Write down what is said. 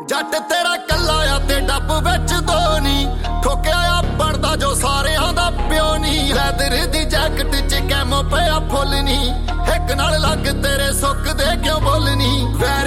ਜੱਟ ਤੇਰਾ ਕੱਲਾ ਆ ਤੇ ਡੱਬ ਵਿੱਚ ਦੋ ਨੀ ਠੋਕਿਆ ਆ ਬਣਦਾ ਜੋ ਸਾਰਿਆਂ ਦਾ ਪਿਓ ਨੀ ਲੈਦਰ ਦੀ ਜੈਕਟ ਚ ਕੈਮੋ ਪਿਆ ਫੁੱਲ ਨੀ ਇੱਕ ਨਾਲ ਲੱਗ ਤੇਰੇ ਸੁੱਕਦੇ ਕਿਉਂ ਬੋਲਨੀ